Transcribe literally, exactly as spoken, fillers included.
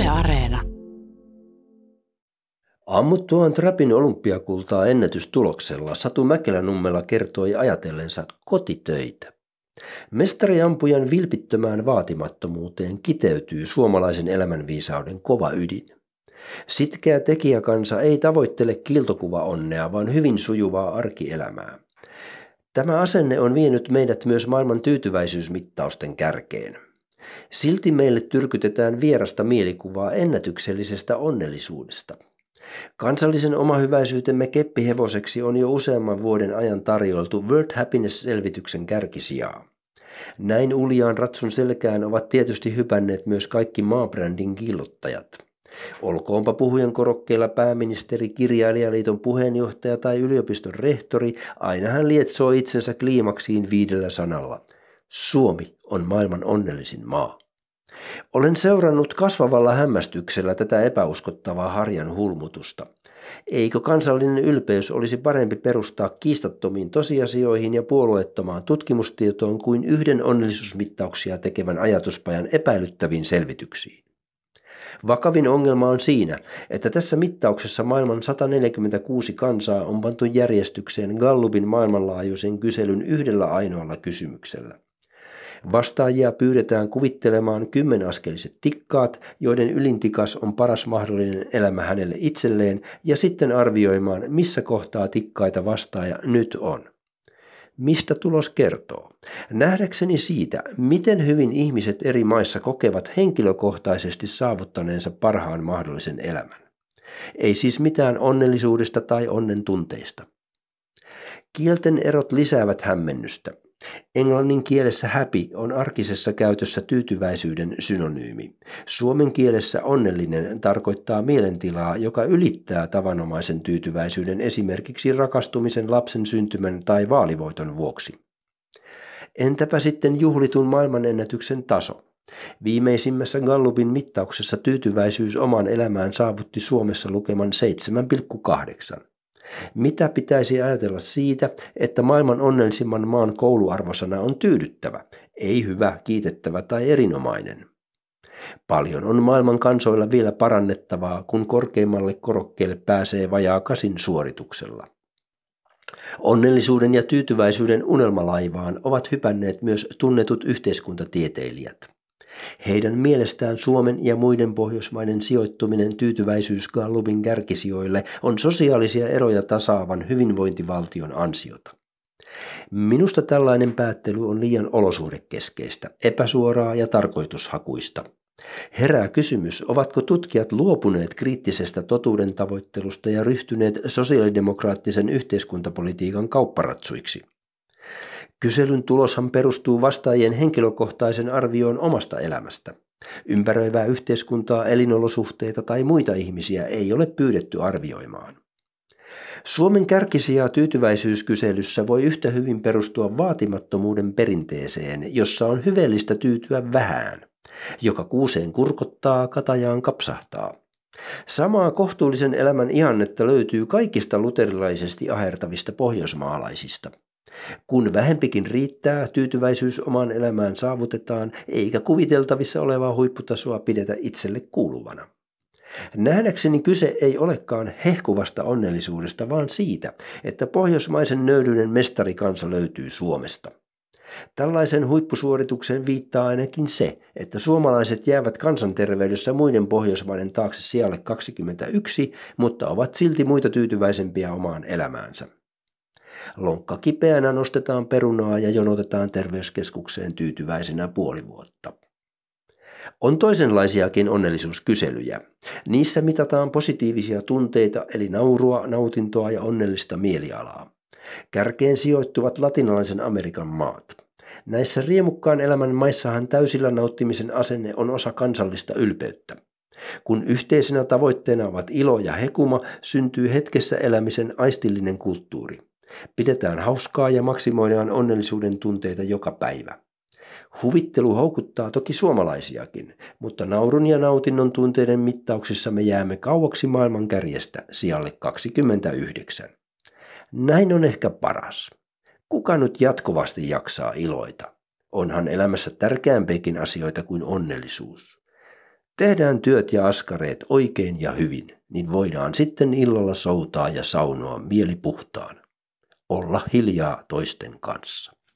Yle Areena. Ammuttuaan trapin olympiakultaa ennätystuloksella Satu Mäkelä-Nummela kertoi ajatellensa kotitöitä. Mestariampujan vilpittömään vaatimattomuuteen kiteytyy suomalaisen elämänviisauden kova ydin. Sitkeä tekijäkansa ei tavoittele kiiltokuvaonnea, vaan hyvin sujuvaa arkielämää. Tämä asenne on vienyt meidät myös maailman tyytyväisyysmittausten kärkeen. Silti meille tyrkytetään vierasta mielikuvaa ennätyksellisestä onnellisuudesta. Kansallisen omahyväisyytemme keppihevoseksi on jo useamman vuoden ajan tarjoltu World Happiness-selvityksen kärkisijaa. Näin uljaan ratsun selkään ovat tietysti hypänneet myös kaikki maabrändin kiillottajat. Olkoonpa puhujan korokkeella pääministeri, kirjailijaliiton puheenjohtaja tai yliopiston rehtori, aina hän lietsoo itsensä kliimaksiin viidellä sanalla. Suomi on maailman onnellisin maa. Olen seurannut kasvavalla hämmästyksellä tätä epäuskottavaa harjan hulmutusta. Eikö kansallinen ylpeys olisi parempi perustaa kiistattomiin tosiasioihin ja puolueettomaan tutkimustietoon kuin yhden onnellisuusmittauksia tekevän ajatuspajan epäilyttäviin selvityksiin? Vakavin ongelma on siinä, että tässä mittauksessa maailman sata neljäkymmentäkuusi kansaa on pantu järjestykseen Gallupin maailmanlaajuisen kyselyn yhdellä ainoalla kysymyksellä. Vastaajia pyydetään kuvittelemaan kymmenaskeliset tikkaat, joiden ylin tikas on paras mahdollinen elämä hänelle itselleen, ja sitten arvioimaan, missä kohtaa tikkaita vastaaja nyt on. Mistä tulos kertoo? Nähdäkseni siitä, miten hyvin ihmiset eri maissa kokevat henkilökohtaisesti saavuttaneensa parhaan mahdollisen elämän. Ei siis mitään onnellisuudesta tai onnen tunteista. Kielten erot lisäävät hämmennystä. Englannin kielessä happy on arkisessa käytössä tyytyväisyyden synonyymi. Suomen kielessä onnellinen tarkoittaa mielentilaa, joka ylittää tavanomaisen tyytyväisyyden esimerkiksi rakastumisen, lapsen syntymän tai vaalivoiton vuoksi. Entäpä sitten juhlitun maailmanennätyksen taso? Viimeisimmässä Gallupin mittauksessa tyytyväisyys omaan elämään saavutti Suomessa lukeman seitsemän pilkku kahdeksan. Mitä pitäisi ajatella siitä, että maailman onnellisimman maan kouluarvosana on tyydyttävä, ei hyvä, kiitettävä tai erinomainen? Paljon on maailman kansoilla vielä parannettavaa, kun korkeimmalle korokkeelle pääsee vajaa kasin suorituksella. Onnellisuuden ja tyytyväisyyden unelmalaivaan ovat hypänneet myös tunnetut yhteiskuntatieteilijät. Heidän mielestään Suomen ja muiden Pohjoismaiden sijoittuminen tyytyväisyysgallupin kärkisijoille on sosiaalisia eroja tasaavan hyvinvointivaltion ansiota. Minusta tällainen päättely on liian olosuhdekeskeistä, epäsuoraa ja tarkoitushakuista. Herää kysymys, ovatko tutkijat luopuneet kriittisestä totuuden tavoittelusta ja ryhtyneet sosiaalidemokraattisen yhteiskuntapolitiikan kaupparatsuiksi. Kyselyn tuloshan perustuu vastaajien henkilökohtaisen arvioon omasta elämästä. Ympäröivää yhteiskuntaa, elinolosuhteita tai muita ihmisiä ei ole pyydetty arvioimaan. Suomen kärkisijaa tyytyväisyyskyselyssä voi yhtä hyvin perustua vaatimattomuuden perinteeseen, jossa on hyveellistä tyytyä vähään. Joka kuuseen kurkottaa, katajaan kapsahtaa. Samaa kohtuullisen elämän ihannetta löytyy kaikista luterilaisesti ahertavista pohjoismaalaisista. Kun vähempikin riittää, tyytyväisyys omaan elämään saavutetaan, eikä kuviteltavissa olevaa huipputasoa pidetä itselle kuuluvana. Nähdäkseni kyse ei olekaan hehkuvasta onnellisuudesta, vaan siitä, että pohjoismaisen nöyryyden mestarikansa löytyy Suomesta. Tällaisen huippusuorituksen viittaa ainakin se, että suomalaiset jäävät kansanterveydessä muiden Pohjoismaiden taakse sijalle kaksikymmentäyksi, mutta ovat silti muita tyytyväisempiä omaan elämäänsä. Lonkka kipeänä nostetaan perunaa ja jonotetaan terveyskeskukseen tyytyväisenä puoli vuotta. On toisenlaisiakin onnellisuuskyselyjä. Niissä mitataan positiivisia tunteita eli naurua, nautintoa ja onnellista mielialaa. Kärkeen sijoittuvat latinalaisen Amerikan maat. Näissä riemukkaan elämän maissahan täysillä nauttimisen asenne on osa kansallista ylpeyttä. Kun yhteisenä tavoitteena ovat ilo ja hekuma, syntyy hetkessä elämisen aistillinen kulttuuri. Pidetään hauskaa ja maksimoidaan onnellisuuden tunteita joka päivä. Huvittelu houkuttaa toki suomalaisiakin, mutta naurun ja nautinnon tunteiden mittauksissa me jäämme kauaksi maailman kärjestä sijalle kaksikymmentäyhdeksän. Näin on ehkä paras. Kuka nyt jatkuvasti jaksaa iloita? Onhan elämässä tärkeämpiäkin asioita kuin onnellisuus. Tehdään työt ja askareet oikein ja hyvin, niin voidaan sitten illalla soutaa ja saunoa mieli puhtaana. Olla hiljaa toisten kanssa.